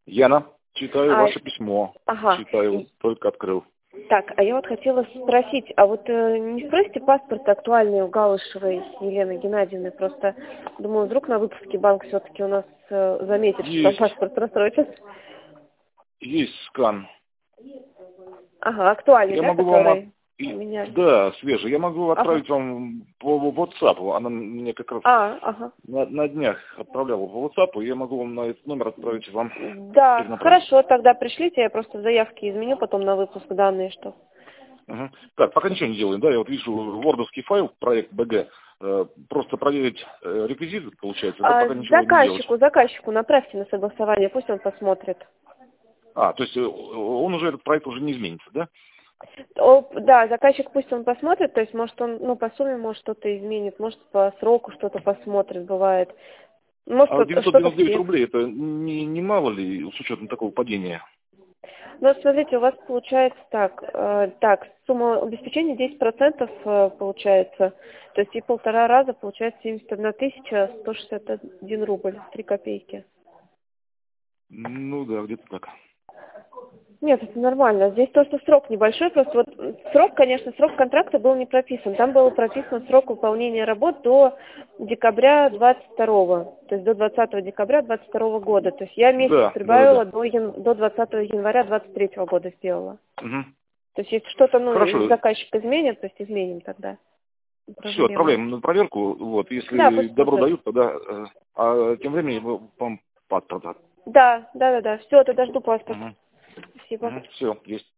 Яна, читаю А, ваше письмо. ага. Читаю, только открыл. Так, а я вот хотела спросить, а вот не спросите паспорт актуальный у Галышевой Елены Геннадьевны? Просто, думаю, вдруг на выпуске банк все-таки у нас заметит, что там Есть, паспорт просрочен. есть скан. Ага, актуальный, Я да, могу вам... который поменяли? Да, свежий. Я могу Ага. отправить вам по WhatsApp. Она мне как раз Ага. на днях отправляла по WhatsApp, и я могу вам на этот номер отправить вам Да, перенаправить. хорошо, тогда пришлите, я просто в заявке изменю потом на выпуск данные, что... Угу. Так, пока ничего не делаем, да, я вот вижу вордовский файл, проект БГ, просто проверить реквизиты, получается, да, пока ничего не делать. Заказчику направьте на согласование, пусть он посмотрит. То есть он уже, этот проект уже не изменится, да? Да, заказчик пусть он посмотрит, то есть может он, по сумме может что-то изменит, может по сроку что-то посмотрит, бывает. Может А что-то 999 все. рублей, это не мало ли с учетом такого падения? Ну, смотрите, у вас получается так, сумма обеспечения 10% получается, то есть и 1,5 раза получается 71 161 рубль, 3 копейки. Ну да, где-то так. Нет, это нормально. Здесь то, что срок небольшой, просто вот срок, конечно, срок контракта был не прописан. Там было прописан срок выполнения работ до декабря 22-го, то есть до 20 декабря 22 года. То есть я месяц Да. прибавила до 20 января 23 года сделала. Угу. То есть если что-то, Хорошо. заказчик изменит, то есть изменим тогда. Все, Проблема. отправляем на проверку. Вот, Да, если пусть добро смотрят. дают, тогда... А тем временем вам паспорт. Да. Все, тогда жду паспорт. Угу. Спасибо. Все, есть.